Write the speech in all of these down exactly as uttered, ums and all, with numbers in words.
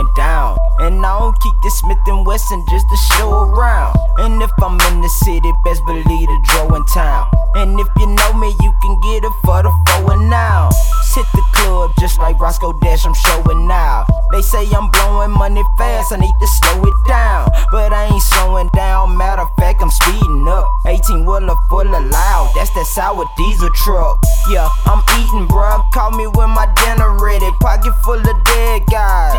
down. And I don't keep this Smith and Wesson just to show around. And if I'm in the city, best believe the dro in town. And if you know me, you can get it for the four and now. Hit the club just like Roscoe Dash, I'm showing now. They say I'm blowing money fast, I need to slow it down. But I ain't slowing down, matter of fact, I'm speeding up. eighteen wheeler full of loud, that's that sour diesel truck. Yeah, I'm eating, bruh, call me when my dinner ready. Pocket full of dead guys,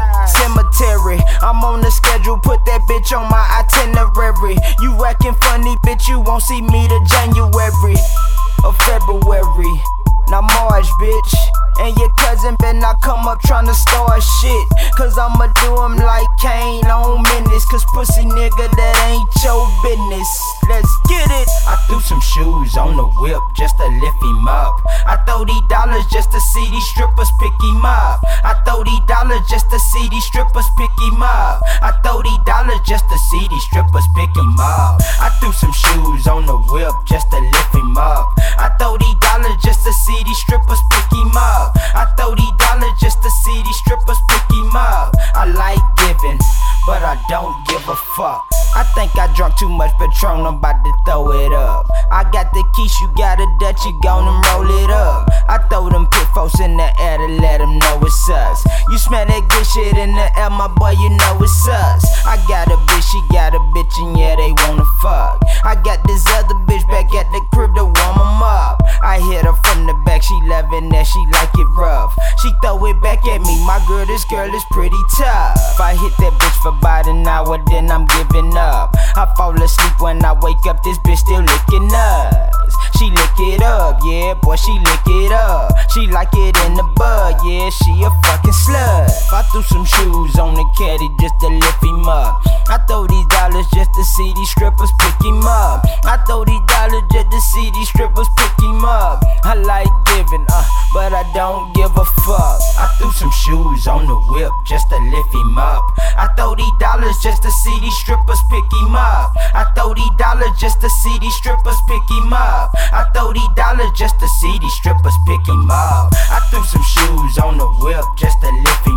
cemetery, I'm on the schedule, put that bitch on my itinerary. You acting funny, bitch, you won't see me till January or February. Now March, bitch, and your cousin better not come up tryna start shit. Cause I'ma do him like Kane on minutes. Cause pussy nigga, that ain't your business. Let's get it. I threw some shoes on the whip just to lift him up. I throw these dollars just to see these strippers pick him up. I throw these dollars just to see these strippers pick him up. I throw these dollars just to see these strippers pick him up. I threw some shoes on the whip just to lift him up. I throw these dollars just to see these strippers pick him up. I throw these dollars just to see these strippers pick him up. I like giving, but I don't give a fuck. I think I drunk too much Patron, I'm about to throw it up. I got the keys, you got a Dutch, you gonna roll it up. I throw them pitfalls in the air to let them know it's us. You smell that good shit in the air, my boy, you know it's us. I got a bitch, she got a bitch, and yeah, they wanna fuck. I got this other bitch back at the crib to warm 'em up. I hit her from the back, she loving that, she like it rough. She throw it back at me, my girl, this girl is pretty tough. If I hit that bitch for about an hour, then I'm giving up. I fall asleep when I wake up, this bitch still licking nuts. She lick it up, yeah, boy, she lick it up. She like it in the bud, yeah, she a fucking slut. I threw some shoes on the caddy just to lift him up. I throw these dollars just to see these strippers pick him up. I throw these dollars just to see these strippers pick him up. I like giving, uh, but I don't give a fuck. I threw some shoes on the whip just to lift him up. I throw these dollars just to see these strippers pick him up. I throw these dollars just to see these strippers pick him up. I throw these dollars just to see these strippers pick him up. I threw some shoes on the whip just to lift him up.